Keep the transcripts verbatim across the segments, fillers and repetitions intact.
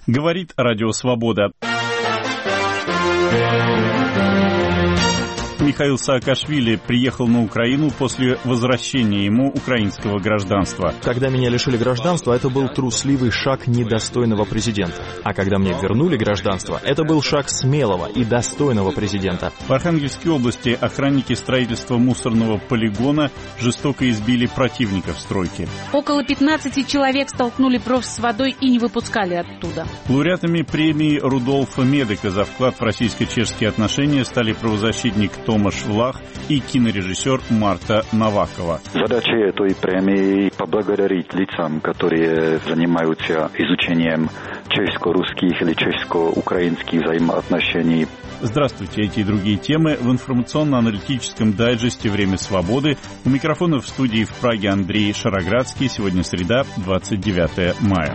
Говорит Радио Свобода. Михаил Саакашвили приехал на Украину после возвращения ему украинского гражданства. Когда меня лишили гражданства, это был трусливый шаг недостойного президента. А когда мне вернули гражданство, это был шаг смелого и достойного президента. В Архангельской области охранники строительства мусорного полигона жестоко избили противников стройки. Около пятнадцати человек столкнули бровь с водой и не выпускали оттуда. Лауреатами премии Рудольфа Медека за вклад в российско-чешские отношения стали правозащитник Томаш Влах и кинорежиссер Марта Новакова. Задача этой премии – поблагодарить лицам, которые занимаются изучением чешско-русских или чешско-украинских взаимоотношений. Здравствуйте, эти и другие темы в информационно-аналитическом дайджесте «Время свободы». У микрофона в студии в Праге Андрей Шароградский. Сегодня среда, двадцать девятое мая.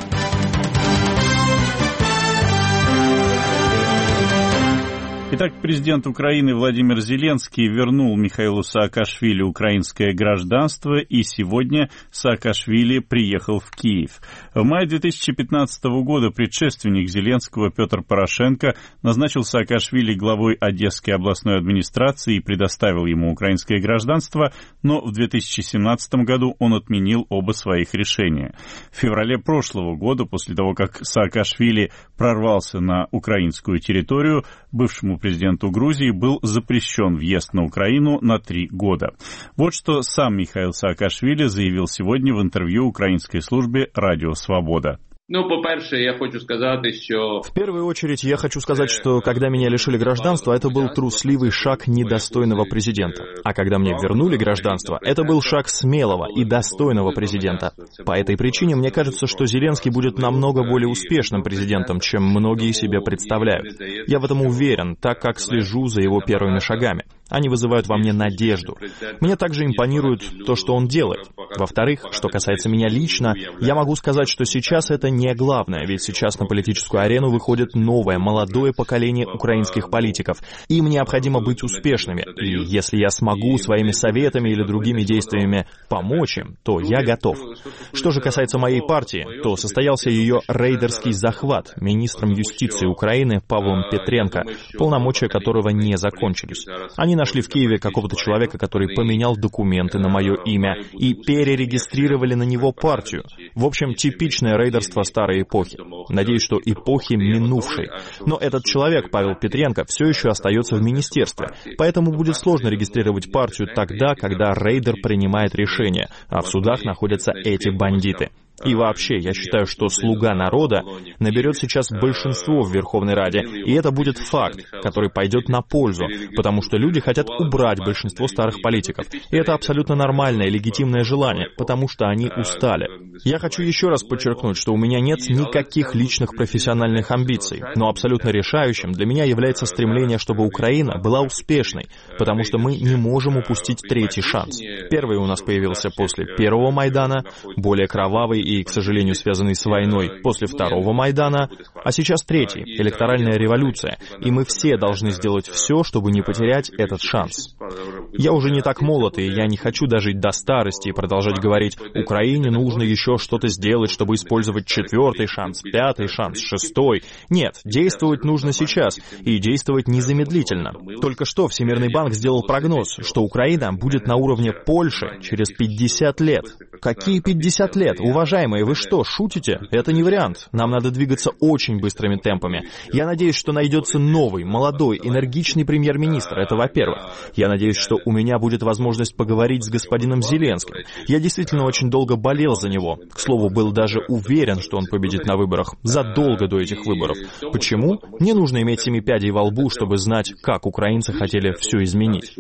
Итак, президент Украины Владимир Зеленский вернул Михаилу Саакашвили украинское гражданство, и сегодня Саакашвили приехал в Киев. В мае две тысячи пятнадцатого года предшественник Зеленского Петр Порошенко назначил Саакашвили главой Одесской областной администрации и предоставил ему украинское гражданство, но в две тысячи семнадцатом году он отменил оба своих решения. В феврале прошлого года, после того, как Саакашвили прорвался на украинскую территорию, бывшему президенту Грузии был запрещен въезд на Украину на три года. Вот что сам Михаил Саакашвили заявил сегодня в интервью украинской службе «Радио Свобода». Ну, по-перше, я хочу сказать, что... В первую очередь, я хочу сказать, что когда меня лишили гражданства, это был трусливый шаг недостойного президента. А когда мне вернули гражданство, это был шаг смелого и достойного президента. По этой причине мне кажется, что Зеленский будет намного более успешным президентом, чем многие себе представляют. Я в этом уверен, так как слежу за его первыми шагами. Они вызывают во мне надежду. Мне также импонирует то, что он делает. Во-вторых, что касается меня лично, я могу сказать, что сейчас это не главное, ведь сейчас на политическую арену выходит новое, молодое поколение украинских политиков. Им необходимо быть успешными. И если я смогу своими советами или другими действиями помочь им, то я готов. Что же касается моей партии, то состоялся ее рейдерский захват министром юстиции Украины Павлом Петренко, полномочия которого не закончились. Они нашли в Киеве какого-то человека, который поменял документы на мое имя и перерегистрировали на него партию. В общем, типичное рейдерство старой эпохи. Надеюсь, что эпохи минувшей. Но этот человек, Павел Петренко, все еще остается в министерстве, поэтому будет сложно регистрировать партию тогда, когда рейдер принимает решение, а в судах находятся эти бандиты. И вообще, я считаю, что «Слуга народа» наберет сейчас большинство в Верховной Раде, и это будет факт, который пойдет на пользу, потому что люди хотят убрать большинство старых политиков. И это абсолютно нормальное и легитимное желание, потому что они устали. Я хочу еще раз подчеркнуть, что у меня нет никаких личных профессиональных амбиций, но абсолютно решающим для меня является стремление, чтобы Украина была успешной, потому что мы не можем упустить третий шанс. Первый у нас появился после первого Майдана, более кровавый и, к сожалению, связанный с войной после второго Майдана, а сейчас третий, электоральная революция, и мы все должны сделать все, чтобы не потерять этот шанс. Я уже не так молод, и я не хочу дожить до старости и продолжать говорить, Украине нужно еще что-то сделать, чтобы использовать четвертый шанс, пятый шанс, шестой. Нет, действовать нужно сейчас, и действовать незамедлительно. Только что Всемирный банк сделал прогноз, что Украина будет на уровне Польши через пятьдесят лет. Какие пятьдесят лет? Уважаемые, вы что, шутите? Это не вариант. Нам надо двигаться очень быстрыми темпами. Я надеюсь, что найдется новый, молодой, энергичный премьер-министр. Это во-первых. Я надеюсь, что у меня будет возможность поговорить с господином Зеленским. Я действительно очень долго болел за него. К слову, был даже уверен, что он победит на выборах. Задолго до этих выборов. Почему? Не нужно иметь семи пядей во лбу, чтобы знать, как украинцы хотели все изменить.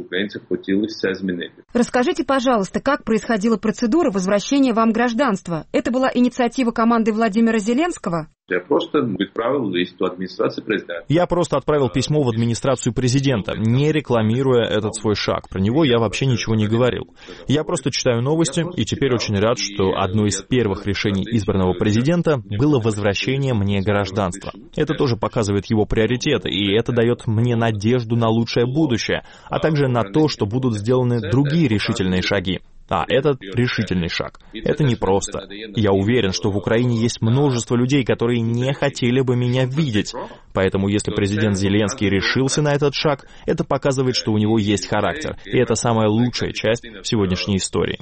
Расскажите, пожалуйста, как происходила процедура возвращения вам гражданства? Это была инициатива команды Владимира Зеленского? Я просто отправил лист в администрацию президента. Я просто отправил письмо в администрацию президента, не рекламируя этот свой шаг. Про него я вообще ничего не говорил. Я просто читаю новости, и теперь очень рад, что одно из первых решений избранного президента было возвращение мне гражданства. Это тоже показывает его приоритеты, и это дает мне надежду на лучшее будущее, а также на то, что будут сделаны другие решительные шаги. А это решительный шаг. Это непросто. Я уверен, что в Украине есть множество людей, которые не хотели бы меня видеть. Поэтому если президент Зеленский решился на этот шаг, это показывает, что у него есть характер. И это самая лучшая часть сегодняшней истории.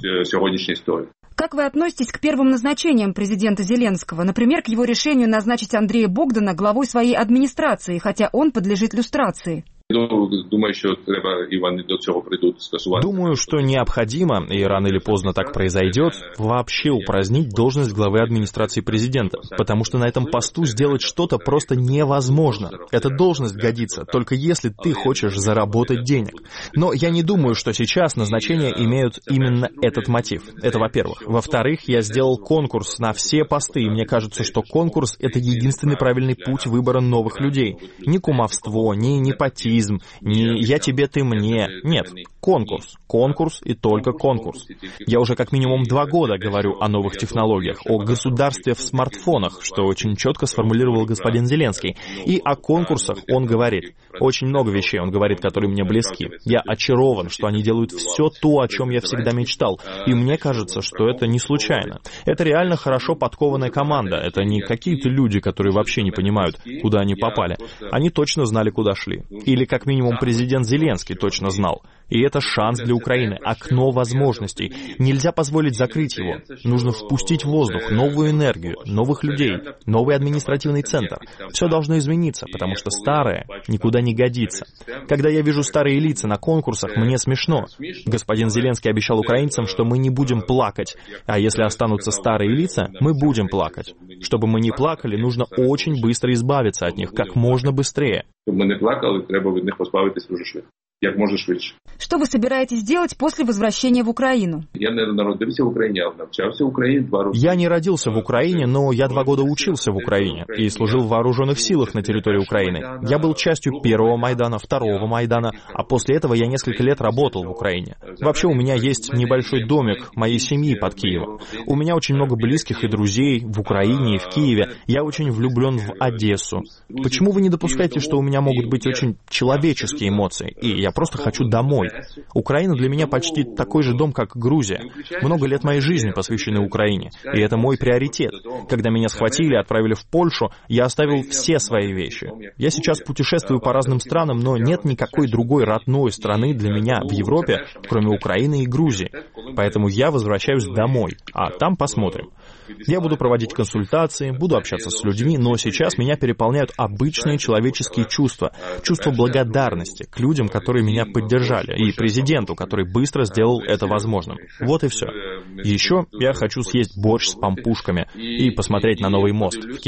Как вы относитесь к первым назначениям президента Зеленского? Например, к его решению назначить Андрея Богдана главой своей администрации, хотя он подлежит люстрации? Думаю, что треба, и вони до цього придут скасувати. Думаю, что необходимо, и рано или поздно так произойдет, вообще упразднить должность главы администрации президента, потому что на этом посту сделать что-то просто невозможно. Эта должность годится, только если ты хочешь заработать денег. Но я не думаю, что сейчас назначения имеют именно этот мотив. Это во-первых. Во-вторых, я сделал конкурс на все посты, и мне кажется, что конкурс — это единственный правильный путь выбора новых людей. Ни кумовство, ни непотизм, не «я тебе, ты мне». Нет, конкурс. Конкурс и только конкурс. Я уже как минимум два года говорю о новых технологиях, о государстве в смартфонах, что очень четко сформулировал господин Зеленский. И о конкурсах он говорит. Очень много вещей он говорит, которые мне близки. Я очарован, что они делают все то, о чем я всегда мечтал. И мне кажется, что это не случайно. Это реально хорошо подкованная команда. Это не какие-то люди, которые вообще не понимают, куда они попали. Они точно знали, куда шли. Или как минимум президент Зеленский точно знал. И это шанс для Украины, окно возможностей. Нельзя позволить закрыть его. Нужно впустить в воздух новую энергию, новых людей, новый административный центр. Все должно измениться, потому что старое никуда не годится. Когда я вижу старые лица на конкурсах, мне смешно. Господин Зеленский обещал украинцам, что мы не будем плакать. А если останутся старые лица, мы будем плакать. Чтобы мы не плакали, нужно очень быстро избавиться от них, как можно быстрее. Чтобы мы не плакали, треба від них позбавитись дуже швидко. Як може швидше. Что вы собираетесь делать после возвращения в Украину? Я не народився в Украине, а навчався в Украине два года. Я не родился в Украине, но я два года учился в Украине и служил в вооруженных силах на территории Украины. Я был частью первого Майдана, второго Майдана, а после этого я несколько лет работал в Украине. Вообще у меня есть небольшой домик моей семьи под Киевом. У меня очень много близких и друзей в Украине и в Киеве. Я очень влюблен в Одессу. Почему вы не допускаете, что у меня могут быть очень человеческие эмоции? И я просто хочу домой. Украина для меня почти такой же дом, как Грузия. Много лет моей жизни посвящены Украине, и это мой приоритет. Когда меня схватили и отправили в Польшу, я оставил все свои вещи. Я сейчас путешествую по разным странам, но нет никакой другой родной страны для меня в Европе, кроме Украины и Грузии. Поэтому я возвращаюсь домой, а там посмотрим. Я буду проводить консультации, буду общаться с людьми, но сейчас меня переполняют обычные человеческие чувства. Чувство благодарности к людям, которые меня поддержали, и президенту, который быстро сделал это возможным. Вот и все. Еще я хочу съесть борщ с пампушками и посмотреть на новый мост в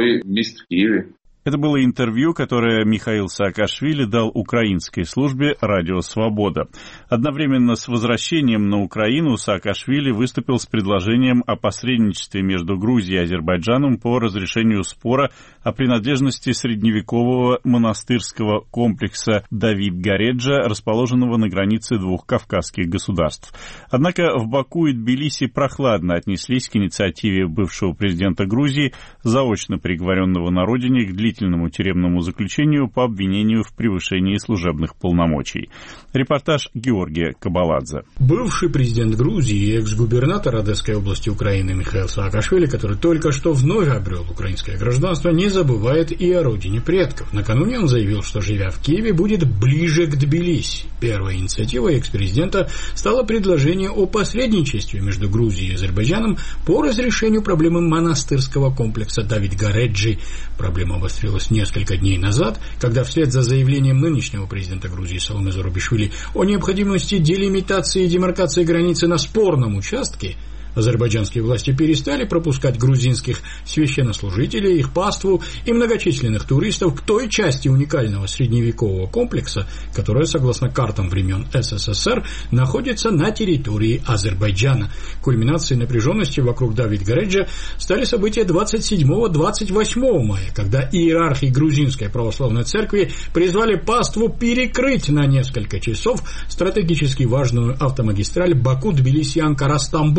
Киеве. Это было интервью, которое Михаил Саакашвили дал украинской службе «Радио Свобода». Одновременно с возвращением на Украину Саакашвили выступил с предложением о посредничестве между Грузией и Азербайджаном по разрешению спора о принадлежности средневекового монастырского комплекса Давид-Гореджа, расположенного на границе двух кавказских государств. Однако в Баку и Тбилиси прохладно отнеслись к инициативе бывшего президента Грузии, заочно приговоренного на родине к длительному тюремному заключению по обвинению в превышении служебных полномочий. Репортаж Георгия Кабаладзе. Бывший президент Грузии и экс-губернатор Одесской области Украины Михаил Саакашвили, который только что вновь обрел украинское гражданство, не забывает и о родине предков. Накануне он заявил, что, живя в Киеве, будет ближе к Тбилиси. Первой инициативой экс-президента стало предложение о посредничестве между Грузией и Азербайджаном по разрешению проблемы монастырского комплекса Давид-Гореджи. Проблема обострилась несколько дней назад, когда вслед за заявлением нынешнего президента Грузии Саломе Зурабишвили о необходимости делимитации и демаркации границы на спорном участке, азербайджанские власти перестали пропускать грузинских священнослужителей, их паству и многочисленных туристов к той части уникального средневекового комплекса, которая, согласно картам времен СССР, находится на территории Азербайджана. Кульминацией напряженности вокруг Давид-Гореджа стали события двадцать седьмого — двадцать восьмого мая, когда иерархи грузинской православной церкви призвали паству перекрыть на несколько часов стратегически важную автомагистраль Баку-Тбилиси-Анкара-Стамбул,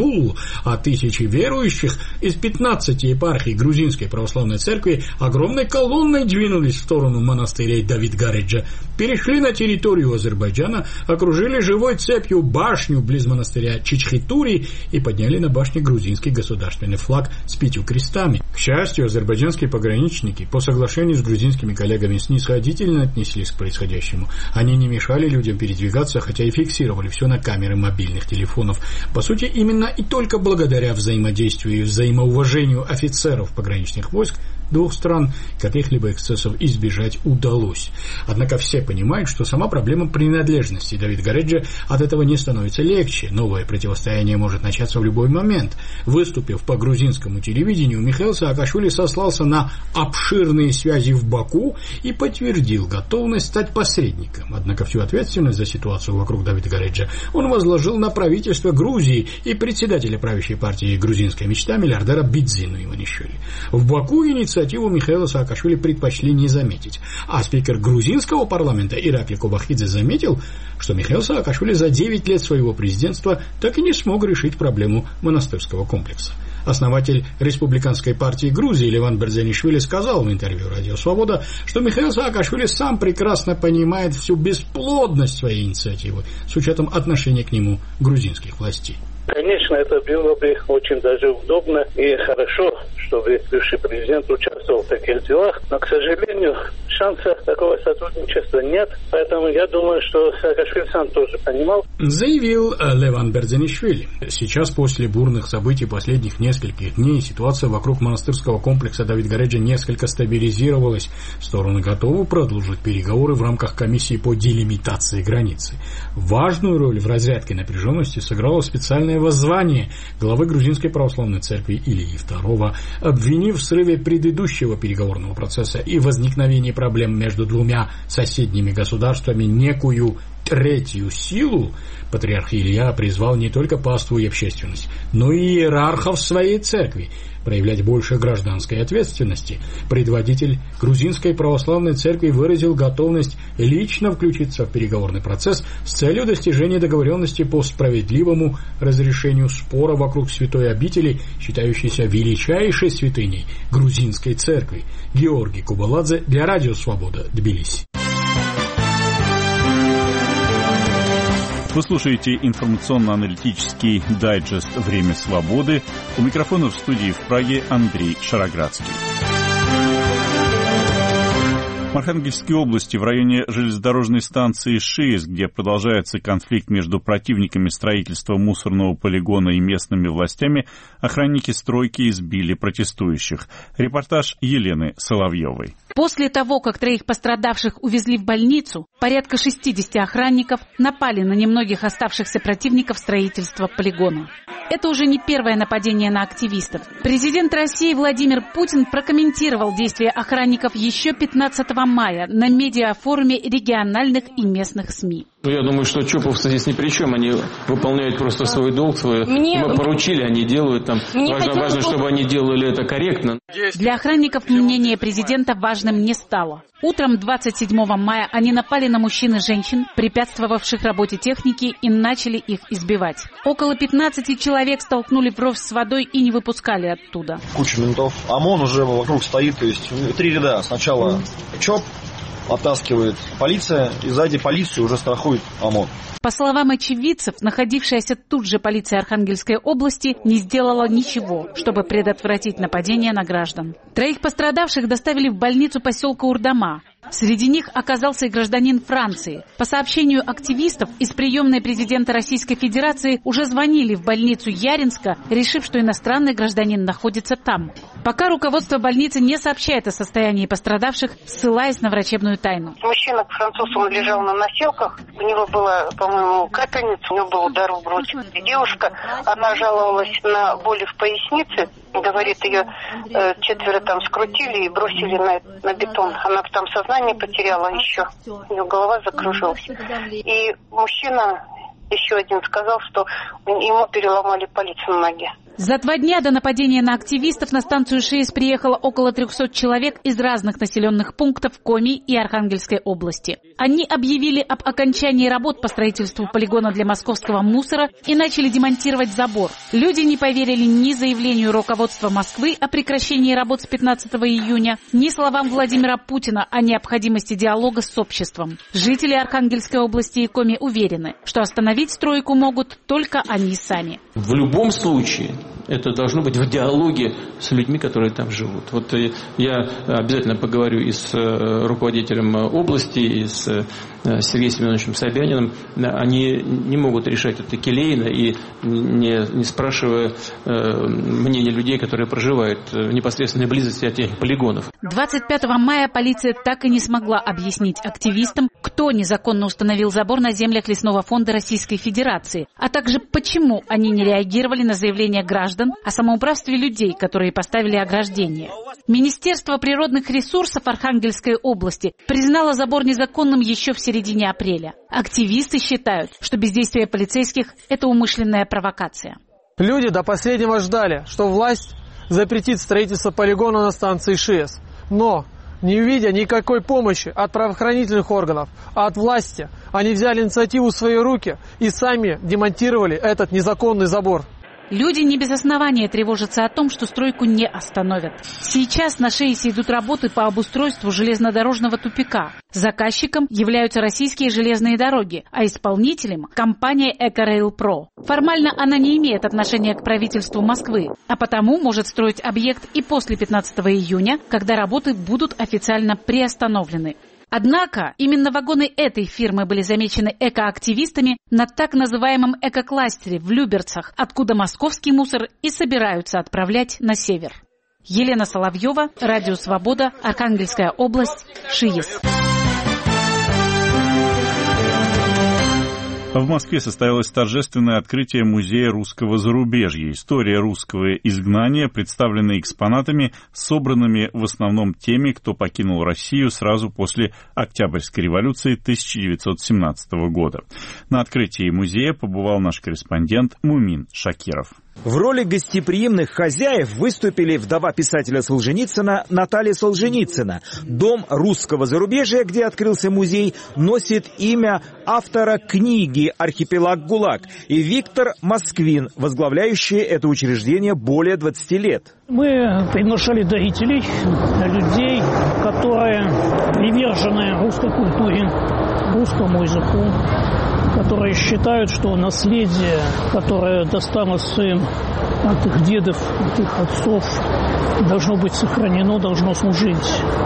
а тысячи верующих из пятнадцати епархий Грузинской православной церкви огромной колонной двинулись в сторону монастырей Давид-Гареджа, перешли на территорию Азербайджана, окружили живой цепью башню близ монастыря Чичхитури и подняли на башне грузинский государственный флаг с пятью крестами. К счастью, азербайджанские пограничники по соглашению с грузинскими коллегами снисходительно отнеслись к происходящему. Они не мешали людям передвигаться, хотя и фиксировали все на камеры мобильных телефонов. По сути, именно и только благодаря взаимодействию и взаимоуважению офицеров пограничных войск двух стран каких-либо эксцессов избежать удалось. Однако все понимают, что сама проблема принадлежности Давид-Гареджа от этого не становится легче. Новое противостояние может начаться в любой момент. Выступив по грузинскому телевидению, Михаил Саакашвили сослался на обширные связи в Баку и подтвердил готовность стать посредником. Однако всю ответственность за ситуацию вокруг Давид-Гареджа он возложил на правительство Грузии и председателя правящей партии «Грузинская мечта» миллиардера Бидзину Иванишвили. В Баку инициативу Михаила Саакашвили предпочли не заметить. А спикер грузинского парламента Иракли Кобахидзе заметил, что Михаил Саакашвили за девять лет своего президентства так и не смог решить проблему монастырского комплекса. Основатель республиканской партии Грузии Леван Берзанишвили сказал в интервью «Радио Свобода», что Михаил Саакашвили сам прекрасно понимает всю бесплодность своей инициативы с учетом отношения к нему грузинских властей. Конечно, это было бы очень даже удобно и хорошо, чтобы бывший президент участвовал в таких делах, но, к сожалению, шанса такого сотрудничества нет, поэтому я думаю, что Саакашвили сам тоже понимал. Заявил Леван Берзанишвили. Сейчас, после бурных событий последних нескольких дней, ситуация вокруг монастырского комплекса Давид-Гареджа несколько стабилизировалась. Стороны готовы продолжить переговоры в рамках комиссии по делимитации границы. Важную роль в разрядке напряженности сыграло специальное воззвание главы Грузинской православной церкви Ильи второго, обвинив в срыве предыдущего переговорного процесса и возникновении проблем между двумя соседними государствами некую третью силу. Патриарх Илья призвал не только паству и общественность, но и иерархов своей церкви проявлять больше гражданской ответственности. Предводитель Грузинской православной церкви выразил готовность лично включиться в переговорный процесс с целью достижения договоренности по справедливому разрешению спора вокруг святой обители, считающейся величайшей святыней грузинской церкви. Георгий Кубаладзе для Радио Свобода, Тбилиси. Вы слушаете информационно-аналитический дайджест «Время свободы». У микрофона в студии в Праге Андрей Шароградский. В Архангельской области в районе железнодорожной станции ШИЭС, где продолжается конфликт между противниками строительства мусорного полигона и местными властями, охранники стройки избили протестующих. Репортаж Елены Соловьевой. После того, как троих пострадавших увезли в больницу, порядка шестидесяти охранников напали на немногих оставшихся противников строительства полигона. Это уже не первое нападение на активистов. Президент России Владимир Путин прокомментировал действия охранников еще пятнадцатого мая на медиафоруме региональных и местных СМИ. Ну, я думаю, что чоповцы здесь ни при чем. Они выполняют просто свой долг, свой. Мне... Мы поручили, они делают там. Мне важно, важно, чтобы они делали это корректно. Для охранников мнение президента важным не стало. Утром двадцать седьмого мая они напали на мужчин и женщин, препятствовавших работе техники, и начали их избивать. Около пятнадцати человек столкнули в ров с водой и не выпускали оттуда. Куча ментов. ОМОН уже вокруг стоит, то есть три ряда. Сначала ЧОП, оттаскивает полиция, и сзади полицию уже страхует ОМОН. По словам очевидцев, находившаяся тут же полиция Архангельской области не сделала ничего, чтобы предотвратить нападение на граждан. Троих пострадавших доставили в больницу поселка Урдама. Среди них оказался и гражданин Франции. По сообщению активистов, из приемной президента Российской Федерации уже звонили в больницу Яринска, решив, что иностранный гражданин находится там. Пока руководство больницы не сообщает о состоянии пострадавших, ссылаясь на врачебную тайну. Мужчина француз, он лежал на носилках, у него была, по-моему, капельница, у него был удар в грудь. И девушка, она жаловалась на боли в пояснице, говорит, ее э, четверо там скрутили и бросили на, на бетон. Она там сознание потеряла еще, у нее голова закружилась. И мужчина, еще один, сказал, что ему переломали палец на ноге. За два дня до нападения на активистов на станцию ШИЭС приехало около трехсот человек из разных населенных пунктов Коми и Архангельской области. Они объявили об окончании работ по строительству полигона для московского мусора и начали демонтировать забор. Люди не поверили ни заявлению руководства Москвы о прекращении работ с пятнадцатого июня, ни словам Владимира Путина о необходимости диалога с обществом. Жители Архангельской области и Коми уверены, что остановить стройку могут только они сами. В любом случае это должно быть в диалоге с людьми, которые там живут. Вот я обязательно поговорю и с руководителем области, и с Сергеем Семеновичем Собяниным. Они не могут решать это келейно и не, не спрашивая мнения людей, которые проживают в непосредственной близости от этих полигонов. двадцать пятого мая полиция так и не смогла объяснить активистам, кто незаконно установил забор на землях Лесного фонда Российской Федерации, а также почему они не реагировали на заявления граждан о самоуправстве людей, которые поставили ограждение. Министерство природных ресурсов Архангельской области признало забор незаконным еще в середине апреля. Активисты считают, что бездействие полицейских – это умышленная провокация. Люди до последнего ждали, что власть запретит строительство полигона на станции ШИЭС. Но, не видя никакой помощи от правоохранительных органов, а от власти, они взяли инициативу в свои руки и сами демонтировали этот незаконный забор. Люди не без основания тревожатся о том, что стройку не остановят. Сейчас на ШИЭСе идут работы по обустройству железнодорожного тупика. Заказчиком являются российские железные дороги, а исполнителем – компания «Экорейл-Про». Формально она не имеет отношения к правительству Москвы, а потому может строить объект и после пятнадцатого июня, когда работы будут официально приостановлены. Однако именно вагоны этой фирмы были замечены экоактивистами на так называемом экокластере в Люберцах, откуда московский мусор и собираются отправлять на север. Елена Соловьева, Радио Свобода, Архангельская область, ШИЭС. В Москве состоялось торжественное открытие Музея русского зарубежья. История русского изгнания, представленная экспонатами, собранными в основном теми, кто покинул Россию сразу после Октябрьской революции тысяча девятьсот семнадцатого года. На открытии музея побывал наш корреспондент Мумин Шакиров. В роли гостеприимных хозяев выступили вдова писателя Солженицына Наталья Солженицына. Дом русского зарубежья, где открылся музей, носит имя автора книги «Архипелаг ГУЛАГ» и Виктор Москвин, возглавляющий это учреждение более двадцати лет. Мы приглашали дарителей, людей, которые привержены русской культуре, русскому языку, которые считают, что наследие, которое досталось им от их дедов, от их отцов, должно быть сохранено, должно служить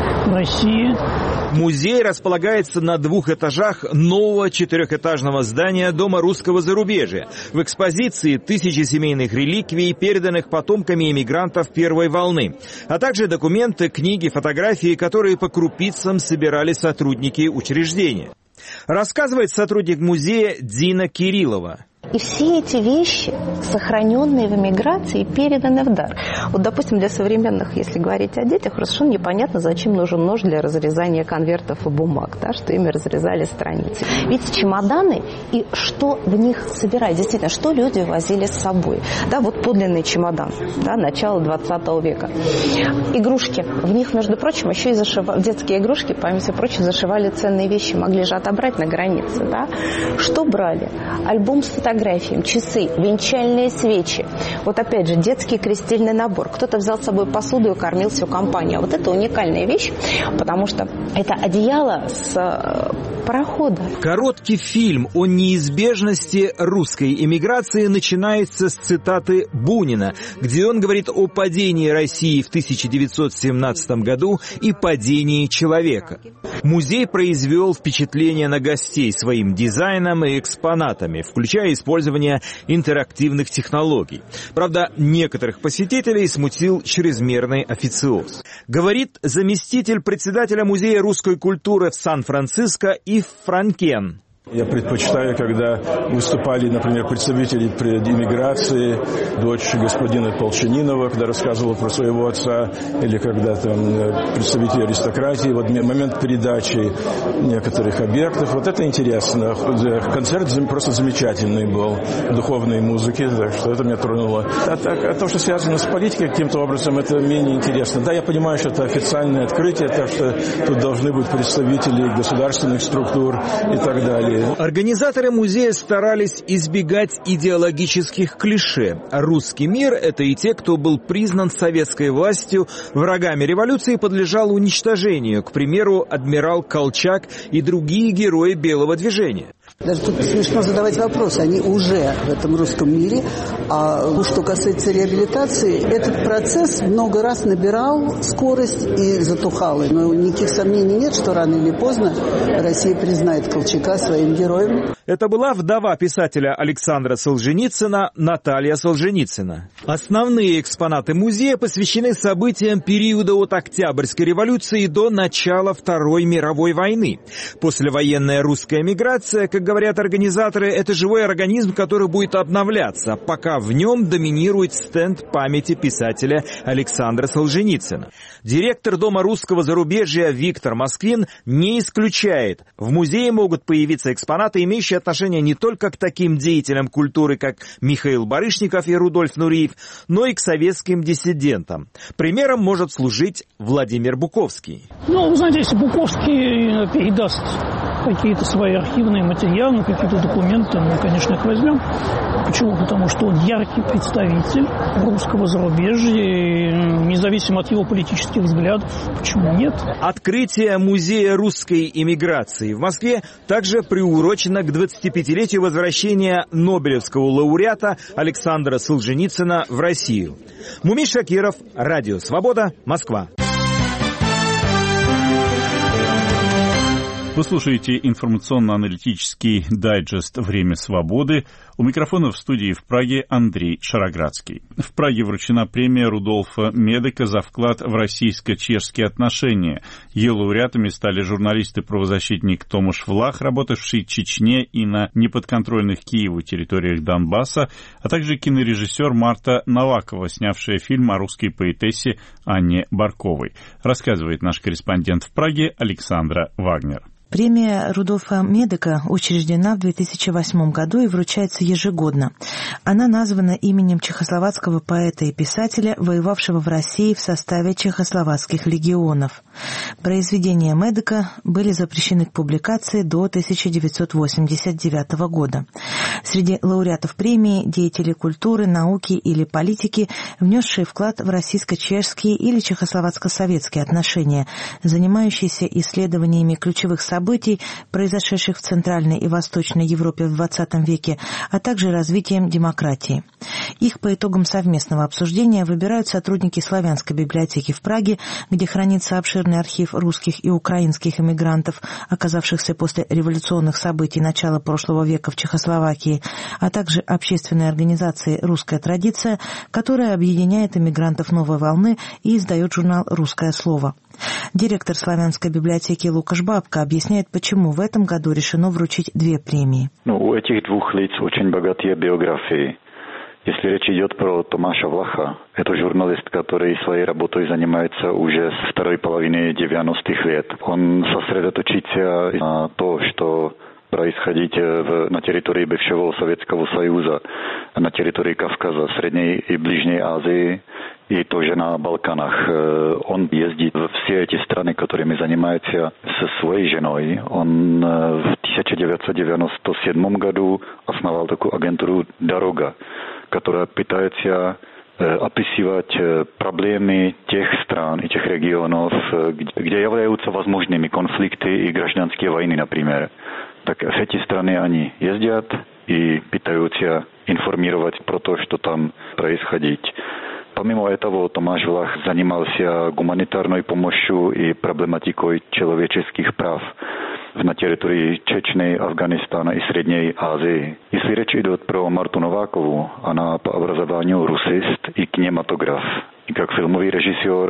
России. Музей располагается на двух этажах нового четырехэтажного здания Дома русского зарубежья. В экспозиции тысячи семейных реликвий, переданных потомками эмигрантов первой волны, а также документы, книги, фотографии, которые по крупицам собирали сотрудники учреждения. Рассказывает сотрудник музея Дина Кириллова. И все эти вещи, сохраненные в эмиграции, переданы в дар. Вот, допустим, для современных, если говорить о детях, совершенно непонятно, зачем нужен нож для разрезания конвертов и бумаг, да, что ими разрезали страницы. Ведь чемоданы и что в них собирать, действительно, что люди возили с собой. Да, вот подлинный чемодан, да, начала двадцатого века. Игрушки. В них, между прочим, еще и зашивали, детские игрушки, помимо всего прочего, зашивали ценные вещи, могли же отобрать на границе. Да. Что брали? Альбом с фотографиями, часы, венчальные свечи. Вот опять же, детский крестильный набор. Кто-то взял с собой посуду и кормил всю компанию. А вот это уникальная вещь, потому что это одеяло с парохода. Короткий фильм о неизбежности русской эмиграции начинается с цитаты Бунина, где он говорит о падении России в тысяча девятьсот семнадцатом году и падении человека. Музей произвел впечатление на гостей своим дизайном и экспонатами, включая использование интерактивных технологий. Правда, некоторых посетителей смутил чрезмерный официоз. Говорит заместитель председателя Музея русской культуры в Сан-Франциско Ив Франкен. Я предпочитаю, когда выступали, например, представители иммиграции, дочь господина Полчанинова, когда рассказывала про своего отца, или когда там представители аристократии, вот момент передачи некоторых объектов. Вот это интересно. Концерт просто замечательный был, духовной музыки, так что это меня тронуло. А, так, а то, что связано с политикой каким-то образом, это менее интересно. Да, я понимаю, что это официальное открытие, так что тут должны быть представители государственных структур и так далее. Организаторы музея старались избегать идеологических клише. Русский мир – это и те, кто был признан советской властью врагами революции и подлежал уничтожению. К примеру, адмирал Колчак и другие герои Белого движения. Даже тут смешно задавать вопрос. Они уже в этом русском мире. А что касается реабилитации, этот процесс много раз набирал скорость и затухал. Но никаких сомнений нет, что рано или поздно Россия признает Колчака своим героем. Это была вдова писателя Александра Солженицына Наталья Солженицына. Основные экспонаты музея посвящены событиям периода от Октябрьской революции до начала Второй мировой войны. Послевоенная русская эмиграция, как говорят организаторы, это живой организм, который будет обновляться, пока в нем доминирует стенд памяти писателя Александра Солженицына. Директор Дома русского зарубежья Виктор Москвин не исключает. В музее могут появиться экспонаты, имеющие отношение не только к таким деятелям культуры, как Михаил Барышников и Рудольф Нуриев, но и к советским диссидентам. Примером может служить Владимир Буковский. Ну, вы знаете, если Буковский передаст какие-то свои архивные материалы, какие-то документы, мы, конечно, их возьмем. Почему? Потому что он яркий представитель русского зарубежья, и независимо от его политических взглядов, почему нет? Открытие музея русской эмиграции в Москве также приурочено к двадцатипятилетию возвращения Нобелевского лауреата Александра Солженицына в Россию. Мумий Шакиров, Радио Свобода, Москва. Вы слушаете информационно-аналитический дайджест «Время свободы». У микрофона в студии в Праге Андрей Шароградский. В Праге вручена премия Рудольфа Медека за вклад в российско-чешские отношения. Ее лауреатами стали журналист и правозащитник Томаш Влах, работавший в Чечне и на неподконтрольных Киеву территориях Донбасса, а также кинорежиссер Марта Новакова, снявшая фильм о русской поэтессе Анне Барковой. Рассказывает наш корреспондент в Праге Александра Вагнер. Премия Рудольфа Медека учреждена в две тысячи восьмом году и вручается ежегодно. Она названа именем чехословацкого поэта и писателя, воевавшего в России в составе чехословацких легионов. Произведения Медека были запрещены к публикации до тысяча девятьсот восемьдесят девятого года. Среди лауреатов премии деятели культуры, науки или политики, внесшие вклад в российско-чешские или чехословацко-советские отношения, занимающиеся исследованиями ключевых событий, событий, произошедших в Центральной и Восточной Европе в двадцатом веке, а также развитием демократии. Их по итогам совместного обсуждения выбирают сотрудники Славянской библиотеки в Праге, где хранится обширный архив русских и украинских эмигрантов, оказавшихся после революционных событий начала прошлого века в Чехословакии, а также общественной организации «Русская традиция», которая объединяет эмигрантов новой волны и издает журнал «Русское слово». Директор Славянской библиотеки Лукаш Бабка объясняет, почему в этом году решено вручить две премии. Ну, у этих двух лиц очень богатые биографии. Если речь идет про Томаша Влаха, это журналист, который своей работой занимается уже с второй половины девяностых лет. Он сосредоточится на то, что происходит в, на территории бывшего Советского Союза, на территории Кавказа, Средней и Ближней Азии и тоже на Балканах. Он ездит в все эти страны, которыми занимается со своей женой. Он в тысяча девятьсот девяносто седьмом году основал такую агентуру «Дорога», которая пытается описывать проблемы тех стран и тех регионов, где являются возможными конфликты и гражданские войны, например. Так в эти страны они ездят и пытаются информировать про то, что там происходит. Помимо этого, Томаш Влах занимался гуманитарной помощью и проблематикой человеческих прав на территории Чечни, Афганистана и Средней Азии. Если речь идет про Марту Новакову, она по образованию русист и кинематограф. И как фильмовый режиссер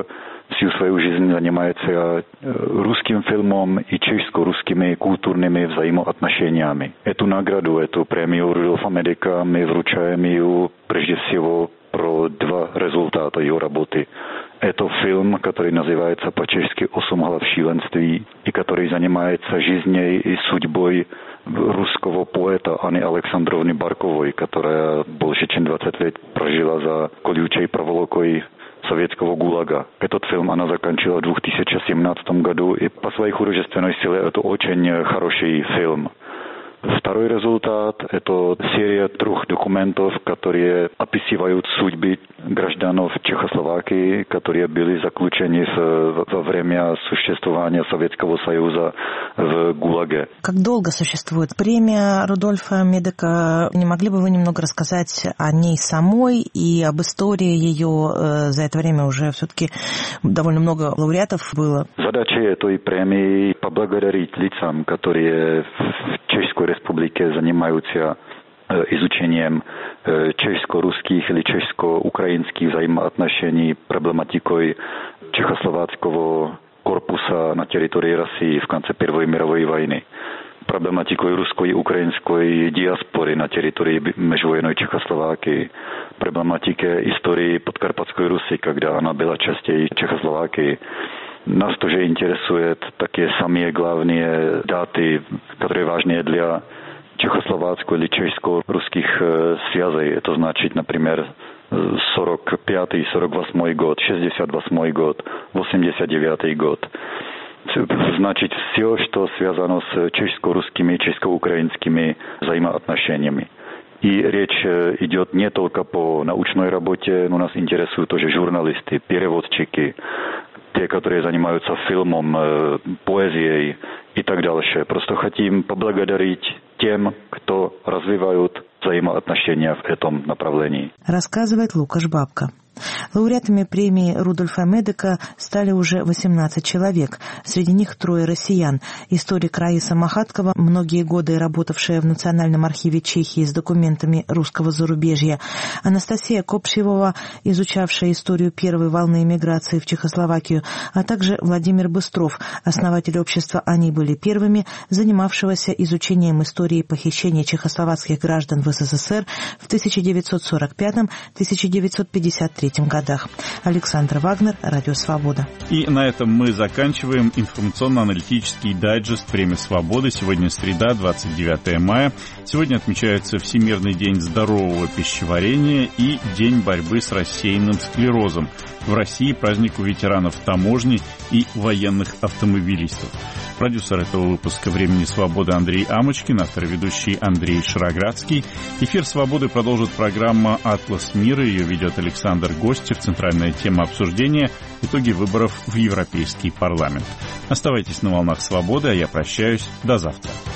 всю свою жизнь занимается русским фильмом и чешско-русскими культурными взаимоотношениями. Эту награду, эту премию Рудольфа Медика мы вручаем ее прежде всего про два результата ее работы. Это фильм, который называется по-чешски «Осм hlav šílenství», и который занимается жизнью и судьбой русского поэта Анны Александровны Барковой, которая больше чем двадцать лет прожила за колючей проволокой советского ГУЛАГа. Этот фильм она закончила в две тысячи семнадцатом году, и по своей художественной силе это очень хороший фильм. Второй результат – это серия трех документов, которые описывают судьбы гражданов Чехословакии, которые были заключены в, во время существования Советского Союза в ГУЛАГе. Как долго существует премия Рудольфа Медика? Не могли бы вы немного рассказать о ней самой и об истории ее? За это время уже все-таки довольно много лауреатов было. Задача этой премии – поблагодарить лицам, которые в Чешской Республике занимаются изучением чешско-русских или чешско-украинских взаимоотношений, проблематикой чехословацкого корпуса на территории России в конце Первой мировой войны, проблематикой русской и украинской диаспоры на территории межвоенной Чехословакии, проблематике истории Подкарпатской Руси, когда она была частью Чехословакии. Нас тоже интересуют такие самые главные даты, которые важны для чехословацко- или чешско-русских связей. Это значит, например, сорок пятый сорок восьмой год, шестьдесят восьмой год, восемьдесят девятый год. Значит, все, что связано с чешско-русскими и чешско-украинскими взаимоотношениями. И речь идет не только по научной работе, но нас интересуют тоже журналисты, переводчики, те, которые занимаются фильмом, поэзией и так далее. Просто хотим поблагодарить тем, кто развивают взаимоотношения в этом направлении. Рассказывает Лукаш Бабка. Лауреатами премии Рудольфа Медика стали уже восемнадцать человек. Среди них трое россиян. Историк Раиса Махаткова, многие годы работавшая в Национальном архиве Чехии с документами русского зарубежья. Анастасия Копшевова, изучавшая историю первой волны эмиграции в Чехословакию, а также Владимир Быстров, основатель общества «Они были первыми», занимавшегося изучением истории похищения чехословацких граждан в СССР в тысяча девятьсот сорок пятом — тысяча девятьсот пятьдесят третьем годах. Александр Вагнер, Радио Свобода. И на этом мы заканчиваем информационно-аналитический дайджест «Время свободы». Сегодня среда, двадцать девятое мая. Сегодня отмечается Всемирный день здорового пищеварения и День борьбы с рассеянным склерозом. В России праздник у ветеранов таможни и военных автомобилистов. Продюсер этого выпуска «Времени свободы» Андрей Амочкин, автор и ведущий Андрей Шароградский. Эфир «Свободы» продолжит программа «Атлас мира». Ее ведет Александр Гостев. Центральная тема обсуждения – итоги выборов в Европейский парламент. Оставайтесь на волнах «Свободы», а я прощаюсь. До завтра.